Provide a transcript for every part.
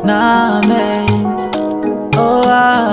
Name. Oh,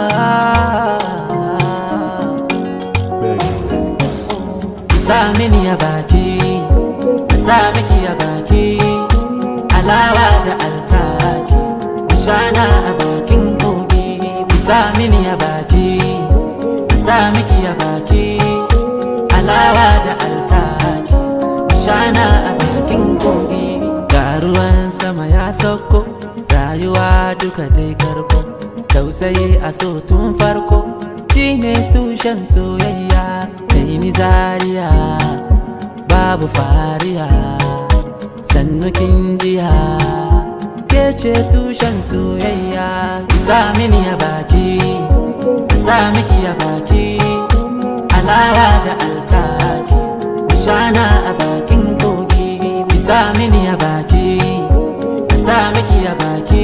sa mini a baki, sa miki a baki, alawa da alkaki, shana a bakin kogi. Sa mini a baki, sa miki a baki, alawa da alkaki, shana a bakin kogi. Ga ruwan sama ya sauko, rayuwa duka dai karko, tausayi a so tun farko, shine tushen soyayya. Kai ni zariya babu fariya, sannu kin jiya, ke ce tushen soyayya. Sa mini a baki, sa miki a baki, alawa da alkaki, shana a bakin kogi. Sa mini a baki, sa miki a baki,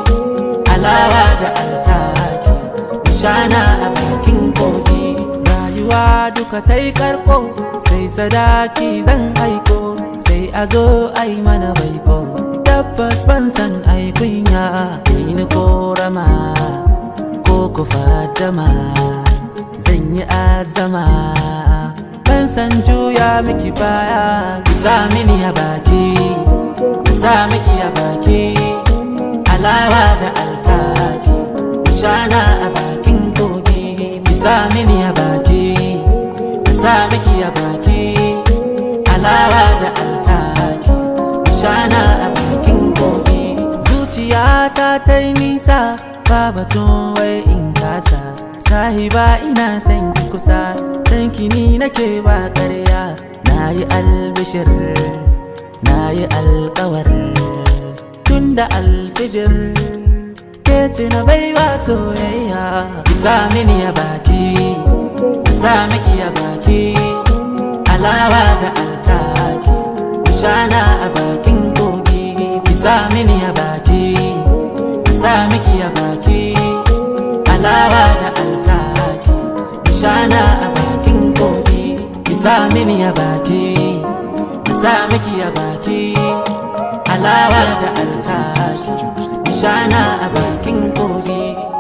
alawa da alkaki, shana a bakin kogi. Rayuwa duka ta yi karko, sai sadaki zan aiko, sai a zo ai mana baiko. Tabbas ban san ai kunya, ni korama ko ku fadama, zan yi azama, ban san juya miki baya. Sa mini a baki, sa miki a baki, alawa da alkaki, shana a bakin kogi. Sa mini a baki, sa miki a baki, alawa da alkaki, shana a bakin kogi. Zuciyata ta yi nisa, ba batun wai in kasa, sahiba ina san ki kusa, san ki ni nake ba ƙarya. Na yi albishir, na yi alƙawar, tun da alfijir, ke ci na baiwa soyayya. Sa mini a baki, sa miki a baki, alawa da alkaki, shana a bakin kogi. Sa mini a baki, sa miki a baki, alawa da alkaki, shana a bakin kogi. Sa mini a baki, sa miki a baki, alawa da alkaki, shana a bakin kogi.